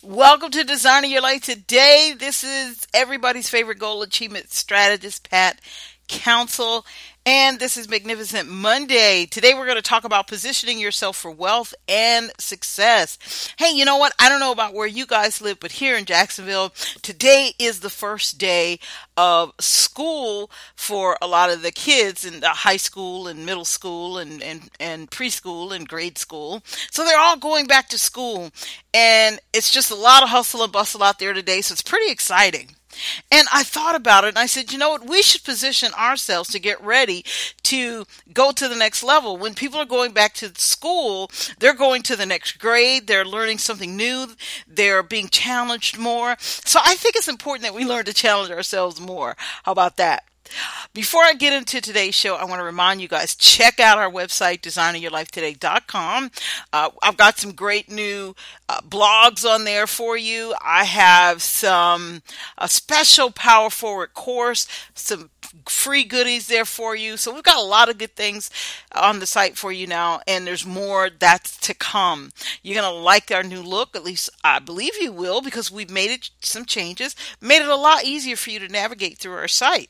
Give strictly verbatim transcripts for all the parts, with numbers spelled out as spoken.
Welcome to Designing Your Life Today. This is everybody's favorite goal achievement strategist, Pat Council, and this is Magnificent Monday. Today we're going to talk about positioning yourself for wealth and success. Hey, you know what? I don't know about where you guys live, but here in Jacksonville, today is the first day of school for a lot of the kids in the high school and middle school and, and, and preschool and grade school. So they're all going back to school, and it's just a lot of hustle and bustle out there today, so it's pretty exciting. And I thought about it and I said, you know what, we should position ourselves to get ready to go to the next level. When people are going back to school, they're going to the next grade, they're learning something new, they're being challenged more. So I think it's important that we learn to challenge ourselves more. How about that? Before I get into today's show, I want to remind you guys, check out our website, designing your life today dot com. Uh, I've got some great new uh, blogs on there for you. I have some a special Power Forward course, some free goodies there for you. So we've got a lot of good things on the site for you now, and there's more that's to come. You're going to like our new look, at least I believe you will, because we've made it some changes, made it a lot easier for you to navigate through our site.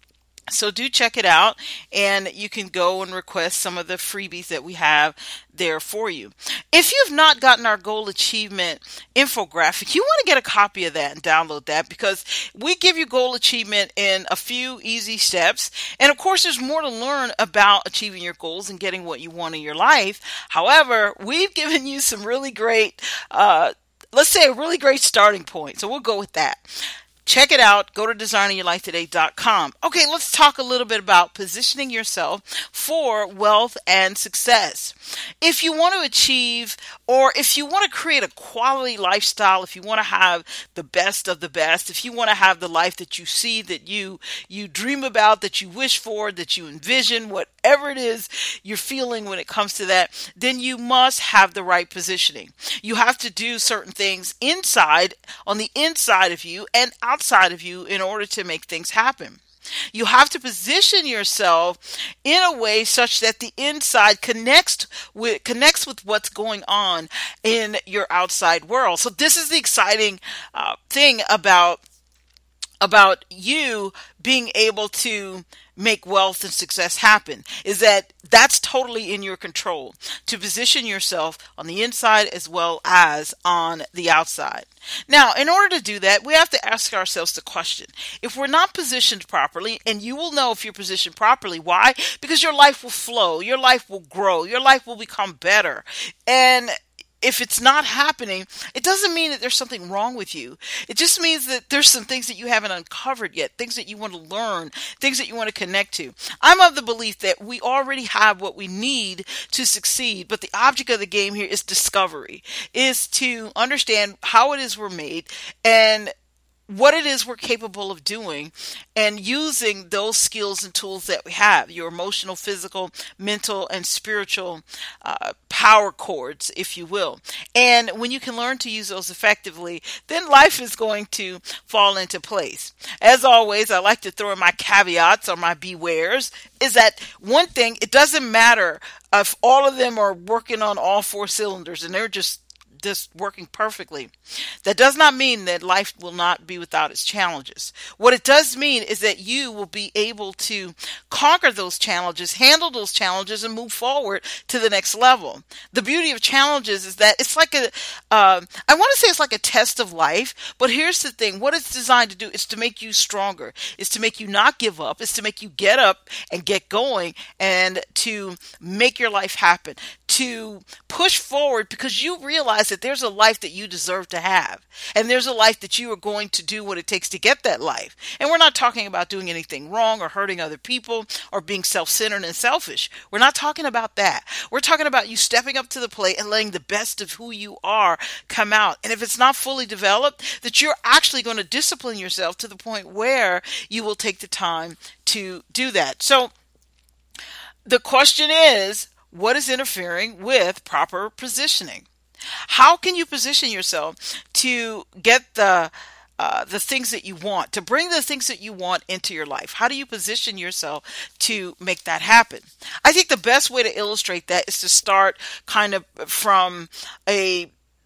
So do check it out, and you can go and request some of the freebies that we have there for you. If you've not gotten our goal achievement infographic, you want to get a copy of that and download that, because we give you goal achievement in a few easy steps. And of course, there's more to learn about achieving your goals and getting what you want in your life. However, we've given you some really great, uh, let's say a really great starting point. So we'll go with that. Check it out. Go to designing your life today dot com. Okay, let's talk a little bit about positioning yourself for wealth and success. If you want to achieve, or if you want to create a quality lifestyle, if you want to have the best of the best, if you want to have the life that you see, that you you dream about, that you wish for, that you envision, whatever it is you're feeling when it comes to that, then you must have the right positioning. You have to do certain things inside, on the inside of you, and outside of you in order to make things happen. You have to position yourself in a way such that the inside connects with connects with what's going on in your outside world. So this is the exciting uh, thing about about you being able to make wealth and success happen, is that that's totally in your control to position yourself on the inside as well as on the outside. Now, in order to do that, we have to ask ourselves the question, if we're not positioned properly, and you will know if you're positioned properly. Why? Because your life will flow, your life will grow, your life will become better. And if it's not happening, it doesn't mean that there's something wrong with you. It just means that there's some things that you haven't uncovered yet, things that you want to learn, things that you want to connect to. I'm of the belief that we already have what we need to succeed, but the object of the game here is discovery, is to understand how it is we're made and what it is we're capable of doing, and using those skills and tools that we have, your emotional, physical, mental, and spiritual uh, power cords, if you will. And when you can learn to use those effectively, then life is going to fall into place. As always, I like to throw in my caveats or my bewares, is that one thing, it doesn't matter if all of them are working on all four cylinders and they're just just working perfectly. That does not mean that life will not be without its challenges. What it does mean is that you will be able to conquer those challenges, handle those challenges, and move forward to the next level. The beauty of challenges is that it's like a, uh, I want to say it's like a test of life, but here's the thing. What it's designed to do is to make you stronger, is to make you not give up, is to make you get up and get going, and to make your life happen, to push forward, because you realize that there's a life that you deserve to have. And there's a life that you are going to do what it takes to get that life. And we're not talking about doing anything wrong or hurting other people or being self-centered and selfish. We're not talking about that. We're talking about you stepping up to the plate and letting the best of who you are come out. And if it's not fully developed, that you're actually going to discipline yourself to the point where you will take the time to do that. So the question is, what is interfering with proper positioning? How can you position yourself to get the uh, the things that you want, to bring the things that you want into your life? How do you position yourself to make that happen? I think the best way to illustrate that is to start kind of from a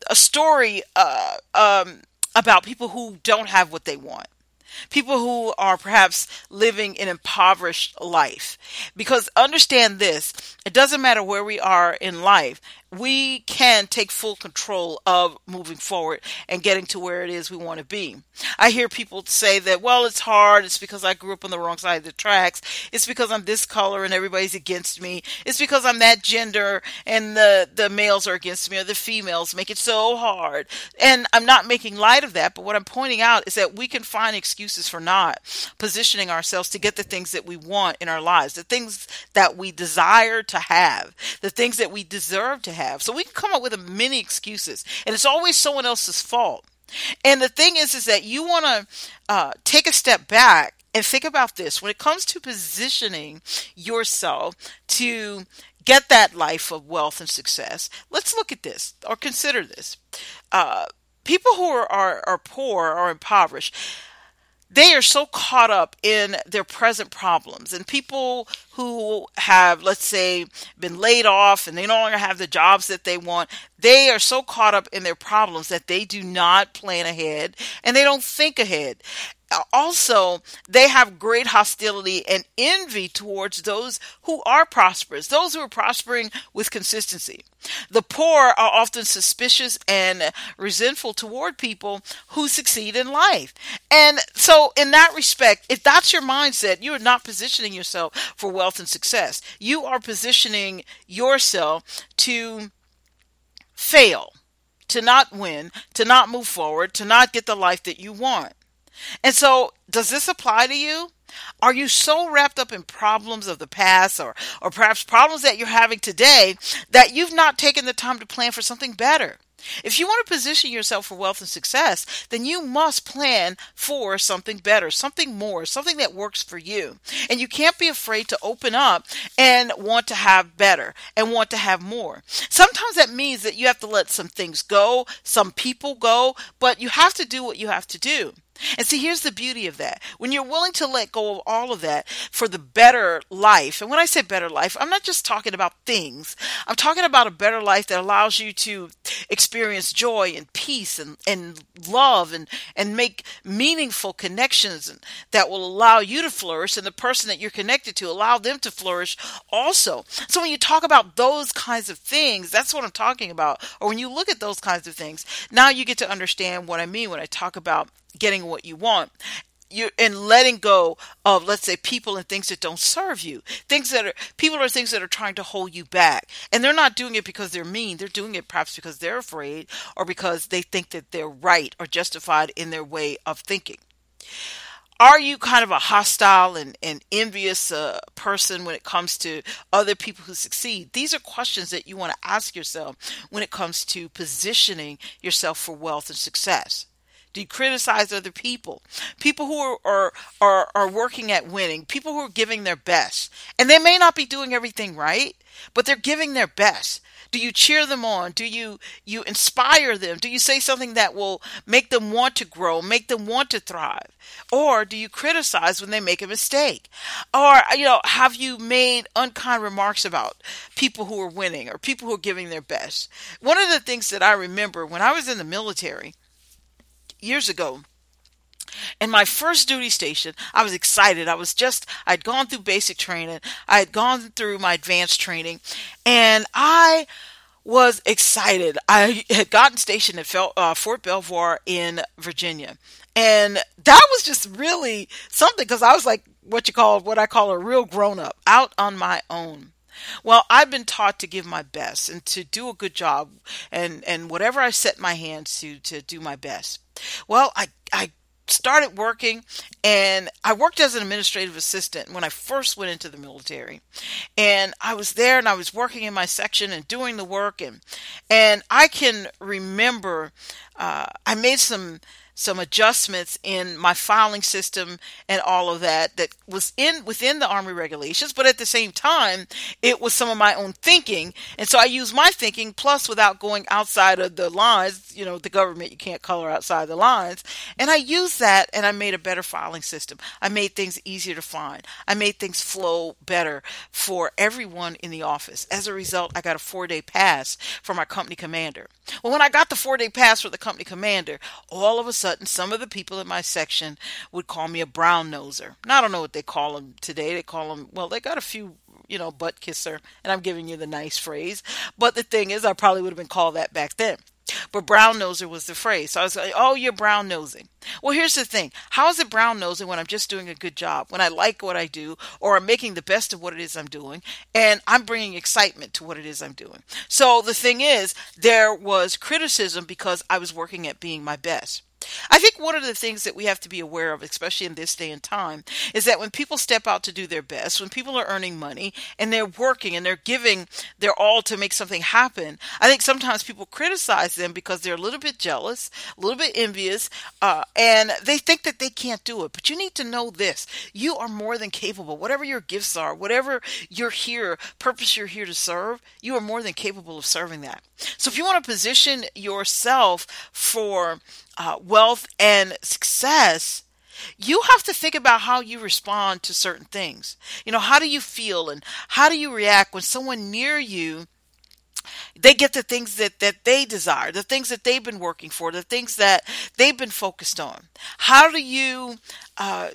a story uh, um, about people who don't have what they want. People who are perhaps living an impoverished life. Because understand this, it doesn't matter where we are in life. We can take full control of moving forward and getting to where it is we want to be. I hear people say that, well, it's hard. It's because I grew up on the wrong side of the tracks. It's because I'm this color and everybody's against me. It's because I'm that gender and the, the males are against me, or the females make it so hard. And I'm not making light of that, but what I'm pointing out is that we can find excuses for not positioning ourselves to get the things that we want in our lives, the things that we desire to have, the things that we deserve to have. So we can come up with many excuses, and it's always someone else's fault. And the thing is, is that you want to uh, take a step back and think about this. When it comes to positioning yourself to get that life of wealth and success, let's look at this or consider this. Uh, people who are, are, are poor or impoverished, they are so caught up in their present problems. And people who have, let's say, been laid off and they no longer have the jobs that they want, they are so caught up in their problems that they do not plan ahead and they don't think ahead. Also, they have great hostility and envy towards those who are prosperous, those who are prospering with consistency. The poor are often suspicious and resentful toward people who succeed in life. And so in that respect, if that's your mindset, you are not positioning yourself for wealth and success. You are positioning yourself to fail, to not win, to not move forward, to not get the life that you want. And so, does this apply to you? Are you so wrapped up in problems of the past, or, or perhaps problems that you're having today, that you've not taken the time to plan for something better? If you want to position yourself for wealth and success, then you must plan for something better, something more, something that works for you. And you can't be afraid to open up and want to have better and want to have more. Sometimes that means that you have to let some things go, some people go, but you have to do what you have to do. And see, here's the beauty of that. When you're willing to let go of all of that for the better life, and when I say better life, I'm not just talking about things. I'm talking about a better life that allows you to experience joy and peace and, and love and, and make meaningful connections, and that will allow you to flourish, and the person that you're connected to, allow them to flourish also. So when you talk about those kinds of things, that's what I'm talking about. Or when you look at those kinds of things, now you get to understand what I mean when I talk about getting what you want. You're and letting go of, let's say, people and things that don't serve you. Things that are, people are things that are trying to hold you back. And they're not doing it because they're mean. They're doing it perhaps because they're afraid, or because they think that they're right or justified in their way of thinking. Are you kind of a hostile and, and envious uh, person when it comes to other people who succeed? These are questions that you want to ask yourself when it comes to positioning yourself for wealth and success. Do you criticize other people? People who are, are are are working at winning, people who are giving their best. And they may not be doing everything right, but they're giving their best. Do you cheer them on? Do you you inspire them? Do you say something that will make them want to grow, make them want to thrive? Or do you criticize when they make a mistake? Or, you know, have you made unkind remarks about people who are winning or people who are giving their best? One of the things that I remember when I was in the military years ago, in my first duty station, I was excited. I was just, I'd gone through basic training. I had gone through my advanced training, and I was excited. I had gotten stationed at uh, Fort Belvoir in Virginia. And that was just really something, because I was like what you call, what I call a real grown up, out on my own. Well, I've been taught to give my best and to do a good job, and, and whatever I set my hands to, to do my best. Well, I, I started working, and I worked as an administrative assistant when I first went into the military. And I was there, and I was working in my section and doing the work. And, and I can remember uh, I made some some adjustments in my filing system and all of that that was in within the Army regulations, but at the same time, it was some of my own thinking. And so I use my thinking plus without going outside of the lines, you know, the government, you can't color outside the lines. And I used that and I made a better filing system. I made things easier to find. I made things flow better for everyone in the office. As a result, I got a four day pass for my company commander. Well, when I got the four day pass for the company commander, all of a sudden, some of the people in my section would call me a brown noser. Now, I don't know what they call them today. They call them, well, they got a few, you know, butt kisser, and I'm giving you the nice phrase. But the thing is, I probably would have been called that back then. But brown noser was the phrase. So I was like, oh, you're brown nosing. Well, here's the thing. How is it brown nosing when I'm just doing a good job, when I like what I do, or I'm making the best of what it is I'm doing, and I'm bringing excitement to what it is I'm doing? So the thing is, there was criticism because I was working at being my best. I think one of the things that we have to be aware of, especially in this day and time, is that when people step out to do their best, when people are earning money and they're working and they're giving their all to make something happen, I think sometimes people criticize them because they're a little bit jealous, a little bit envious, uh, and they think that they can't do it. But you need to know this. You are more than capable. Whatever your gifts are, whatever you're here, purpose you're here to serve, you are more than capable of serving that. So if you want to position yourself for uh, wealth and success, you have to think about how you respond to certain things. You know, how do you feel and how do you react when someone near you, they get the things that, that they desire, the things that they've been working for, the things that they've been focused on? How do you, uh,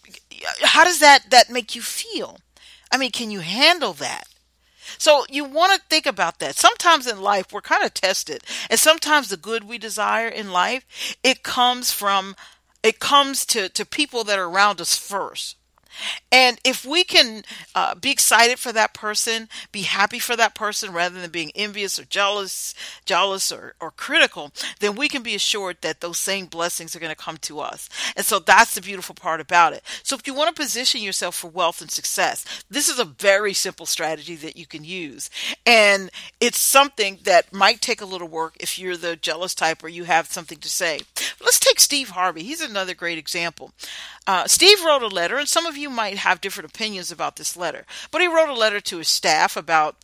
how does that, that make you feel? I mean, can you handle that? So you want to think about that. Sometimes in life, we're kind of tested. And sometimes the good we desire in life, it comes from, it comes to, to people that are around us first. And if we can uh, be excited for that person, be happy for that person rather than being envious or jealous, jealous or, or critical, then we can be assured that those same blessings are going to come to us. And so that's the beautiful part about it. So if you want to position yourself for wealth and success, this is a very simple strategy that you can use. And it's something that might take a little work if you're the jealous type or you have something to say. Let's take Steve Harvey. He's another great example. Uh, Steve wrote a letter, and some of you might have different opinions about this letter, but he wrote a letter to his staff about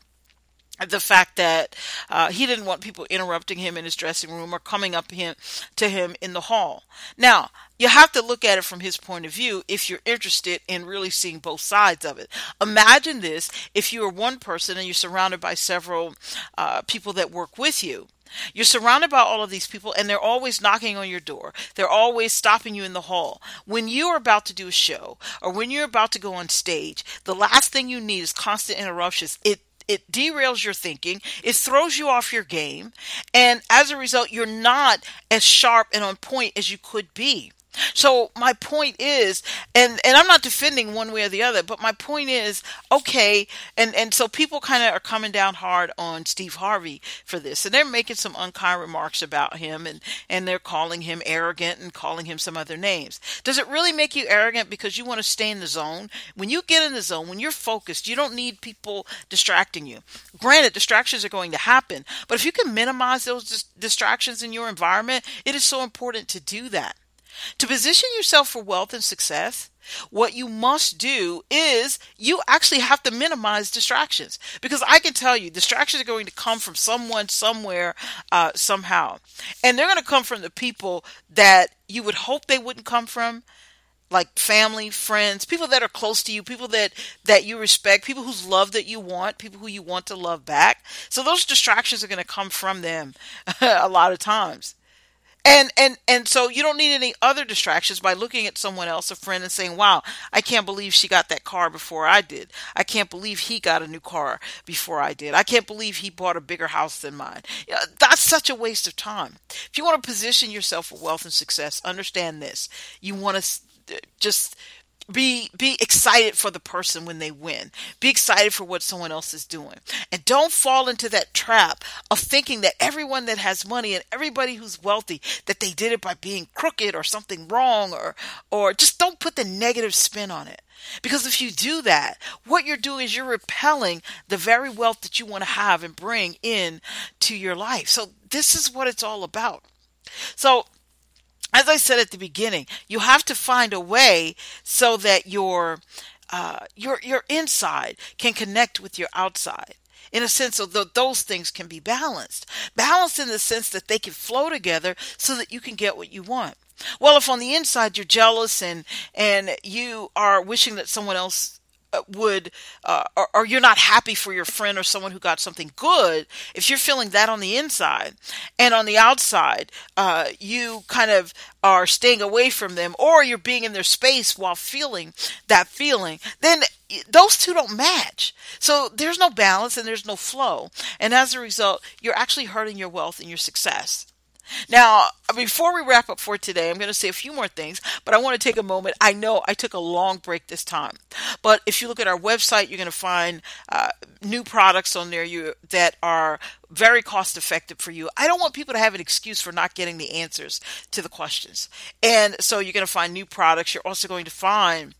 the fact that uh, he didn't want people interrupting him in his dressing room or coming up him, to him in the hall. Now, you have to look at it from his point of view if you're interested in really seeing both sides of it. Imagine this if you are one person and you're surrounded by several uh, people that work with you. You're surrounded by all of these people and they're always knocking on your door. They're always stopping you in the hall. When you are about to do a show or when you're about to go on stage, the last thing you need is constant interruptions. It It derails your thinking. It throws you off your game. And as a result, you're not as sharp and on point as you could be. So my point is, and, and I'm not defending one way or the other, but my point is, okay, and, and so people kind of are coming down hard on Steve Harvey for this, and they're making some unkind remarks about him, and, and they're calling him arrogant and calling him some other names. Does it really make you arrogant because you want to stay in the zone? When you get in the zone, when you're focused, you don't need people distracting you. Granted, distractions are going to happen, but if you can minimize those dis- distractions in your environment, it is so important to do that. To position yourself for wealth and success, what you must do is you actually have to minimize distractions, because I can tell you distractions are going to come from someone, somewhere, uh, somehow. And they're going to come from the people that you would hope they wouldn't come from, like family, friends, people that are close to you, people that, that you respect, people whose love that you want, people who you want to love back. So those distractions are going to come from them a lot of times. And, and, and so you don't need any other distractions by looking at someone else, a friend, and saying, wow, I can't believe she got that car before I did. I can't believe he got a new car before I did. I can't believe he bought a bigger house than mine. You know, that's such a waste of time. If you want to position yourself for wealth and success, understand this. You want to just Be be excited for the person when they win. Be excited for what someone else is doing. And don't fall into that trap of thinking that everyone that has money and everybody who's wealthy, that they did it by being crooked or something wrong, or or just don't put the negative spin on it. Because if you do that, what you're doing is you're repelling the very wealth that you want to have and bring in to your life. So this is what it's all about. So as I said at the beginning, you have to find a way so that your uh, your your inside can connect with your outside. In a sense of the, those things can be balanced. Balanced in the sense that they can flow together so that you can get what you want. Well, if on the inside you're jealous and and you are wishing that someone else uh, would, uh, or, or you're not happy for your friend or someone who got something good, if you're feeling that on the inside and on the outside, uh, you kind of are staying away from them or you're being in their space while feeling that feeling, then those two don't match. So there's no balance and there's no flow. And as a result, you're actually hurting your wealth and your success. Now, before we wrap up for today, I'm going to say a few more things, but I want to take a moment. I know I took a long break this time, but if you look at our website, you're going to find uh, new products on there you, that are very cost effective for you. I don't want people to have an excuse for not getting the answers to the questions. And so you're going to find new products. You're also going to find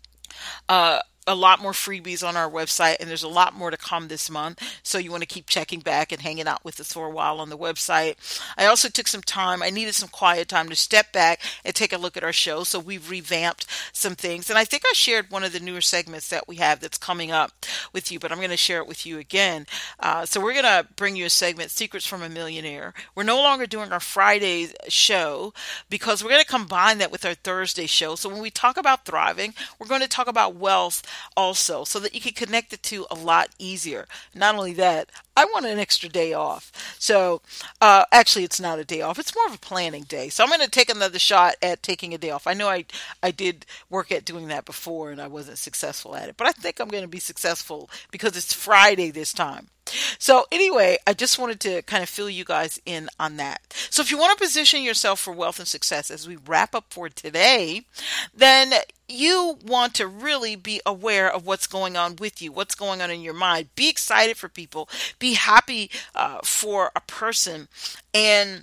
uh, a lot more freebies on our website, and there's a lot more to come this month. So you want to keep checking back and hanging out with us for a while on the website. I also took some time. I needed some quiet time to step back and take a look at our show. So we've revamped some things. And I think I shared one of the newer segments that we have that's coming up with you, but I'm going to share it with you again. Uh, so we're going to bring you a segment, Secrets from a Millionaire. We're no longer doing our Friday show because we're going to combine that with our Thursday show. So when we talk about thriving, we're going to talk about wealth also, so that you can connect the two a lot easier. Not only that, I want an extra day off. So uh, actually, it's not a day off. It's more of a planning day. So I'm going to take another shot at taking a day off. I know I, I did work at doing that before and I wasn't successful at it, but I think I'm going to be successful because it's Friday this time. So anyway, I just wanted to kind of fill you guys in on that. So if you want to position yourself for wealth and success as we wrap up for today, then you want to really be aware of what's going on with you, what's going on in your mind. Be excited for people. Be happy uh, for a person. And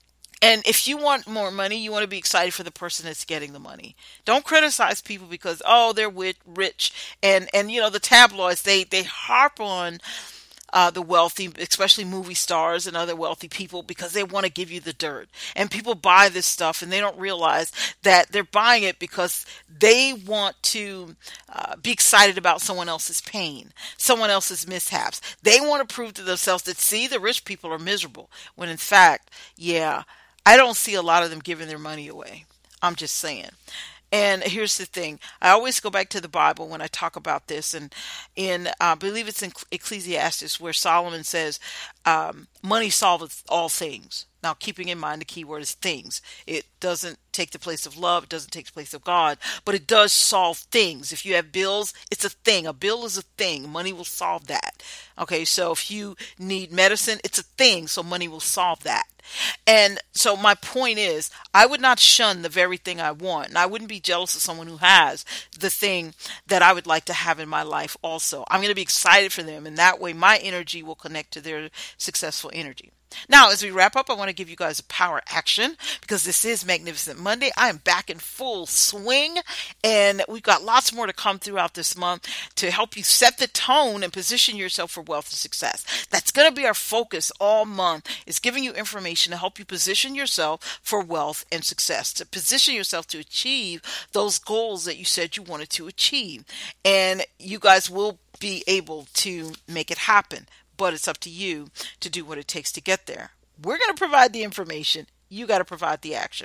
And if you want more money, you want to be excited for the person that's getting the money. Don't criticize people because, oh, they're rich. And, and you know, the tabloids, they, they harp on Uh, the wealthy, especially movie stars and other wealthy people, because they want to give you the dirt. And people buy this stuff and they don't realize that they're buying it because they want to uh, be excited about someone else's pain, someone else's mishaps. They want to prove to themselves that, see, the rich people are miserable. When in fact, yeah, I don't see a lot of them giving their money away. I'm just saying. And here's the thing. I always go back to the Bible when I talk about this. And in, uh, I believe it's in Ecclesiastes where Solomon says, um, money solveth all things. Now, keeping in mind the key word is things. It doesn't take the place of love. It doesn't take the place of God. But it does solve things. If you have bills, it's a thing. A bill is a thing. Money will solve that. Okay, so if you need medicine, it's a thing. So money will solve that. And so my point is, I would not shun the very thing I want. And I wouldn't be jealous of someone who has the thing that I would like to have in my life also. I'm going to be excited for them. And that way my energy will connect to their successful energy. Now, as we wrap up, I want to give you guys a power action because this is Magnificent Monday. I am back in full swing, and we've got lots more to come throughout this month to help you set the tone and position yourself for wealth and success. That's going to be our focus all month, is giving you information to help you position yourself for wealth and success, to position yourself to achieve those goals that you said you wanted to achieve. And you guys will be able to make it happen. But it's up to you to do what it takes to get there. We're going to provide the information. You got to provide the action.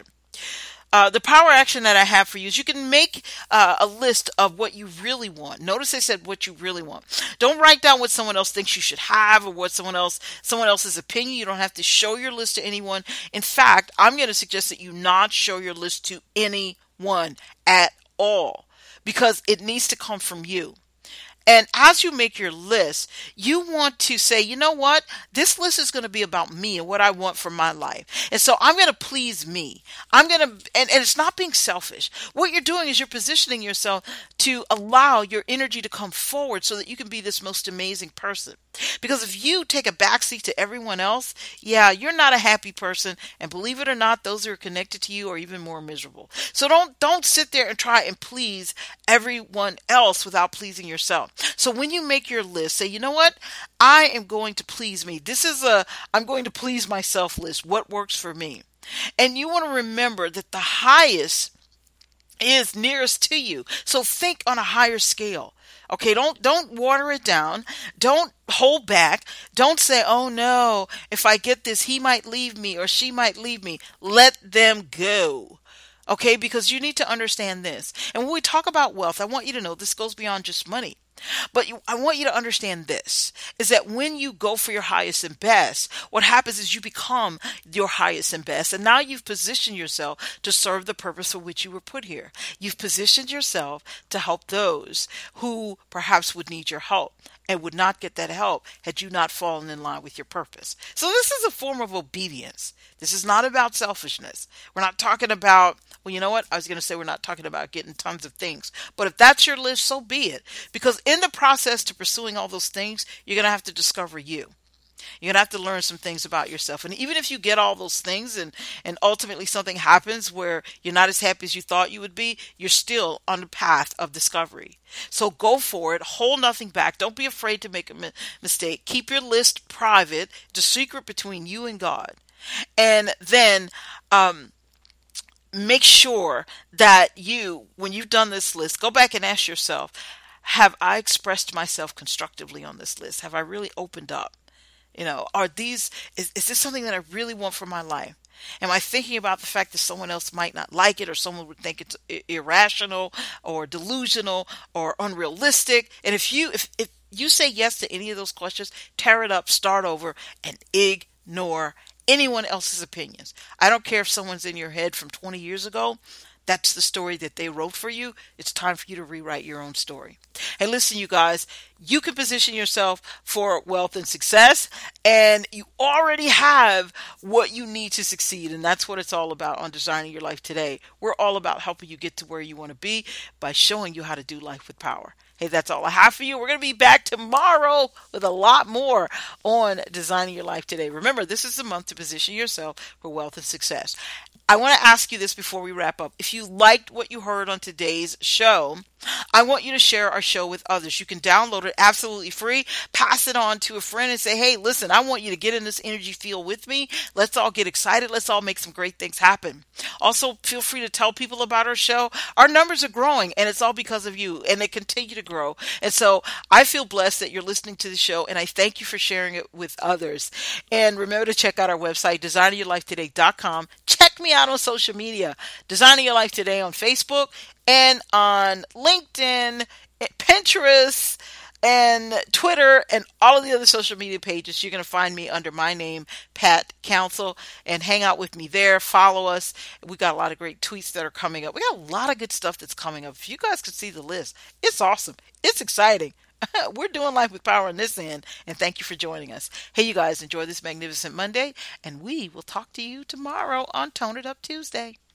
Uh, the power action that I have for you is you can make uh, a list of what you really want. Notice I said what you really want. Don't write down what someone else thinks you should have or what someone else, someone else's opinion. You don't have to show your list to anyone. In fact, I'm going to suggest that you not show your list to anyone at all because it needs to come from you. And as you make your list, you want to say, you know what? This list is going to be about me and what I want for my life. And so I'm going to please me. I'm going to, and, and it's not being selfish. What you're doing is you're positioning yourself to allow your energy to come forward so that you can be this most amazing person. Because if you take a backseat to everyone else, yeah, you're not a happy person. And believe it or not, those who are connected to you are even more miserable. So don't, don't sit there and try and please everyone else without pleasing yourself. So when you make your list, say, you know what? I am going to please me. This is a, I'm going to please myself list. What works for me? And you want to remember that the highest is nearest to you. So think on a higher scale. Okay, don't don't water it down. Don't hold back. Don't say, "Oh no, if I get this, he might leave me or she might leave me." Let them go. Okay, because you need to understand this. And when we talk about wealth, I want you to know this goes beyond just money. But you, I want you to understand this, is that when you go for your highest and best, what happens is you become your highest and best. And now you've positioned yourself to serve the purpose for which you were put here. You've positioned yourself to help those who perhaps would need your help and would not get that help had you not fallen in line with your purpose. So this is a form of obedience. This is not about selfishness. We're not talking about, well, you know what? I was going to say we're not talking about getting tons of things. But if that's your list, so be it. Because in the process to pursuing all those things, you're going to have to discover you. You're going to have to learn some things about yourself. And even if you get all those things and, and ultimately something happens where you're not as happy as you thought you would be, you're still on the path of discovery. So go for it. Hold nothing back. Don't be afraid to make a mi- mistake. Keep your list private, the secret between you and God. And then um, make sure that you, when you've done this list, go back and ask yourself, have I expressed myself constructively on this list? Have I really opened up? You know, are these, is, is this something that I really want for my life? Am I thinking about the fact that someone else might not like it, or someone would think it's i- irrational or delusional or unrealistic? And if you, if, if you say yes to any of those questions, tear it up, start over, and ignore anyone else's opinions. I don't care if someone's in your head from twenty years ago. That's the story that they wrote for you. It's time for you to rewrite your own story. Hey, listen, you guys, you can position yourself for wealth and success, and you already have what you need to succeed. And that's what it's all about on Designing Your Life Today. We're all about helping you get to where you want to be by showing you how to do life with power. Hey, that's all I have for you. We're going to be back tomorrow with a lot more on Designing Your Life Today. Remember, this is the month to position yourself for wealth and success. I want to ask you this before we wrap up. If you liked what you heard on today's show, I want you to share our show with others. You can download it absolutely free, pass it on to a friend and say, hey, listen, I want you to get in this energy field with me. Let's all get excited. Let's all make some great things happen. Also, feel free to tell people about our show. Our numbers are growing, and it's all because of you, and they continue to grow. And so I feel blessed that you're listening to the show, and I thank you for sharing it with others. And remember to check out our website, designing your life today dot com. Check me out on social media, Designing Your Life Today on Facebook and on LinkedIn, Pinterest, and Twitter, and all of the other social media pages. You're going to find me under my name, Pat Council, and hang out with me there. Follow us. We got a lot of great tweets that are coming up. We got a lot of good stuff that's coming up. If you guys could see the list, it's awesome. It's exciting. We're doing life with power on this end, and thank you for joining us. Hey, you guys, enjoy this magnificent Monday, and we will talk to you tomorrow on Tone It Up Tuesday.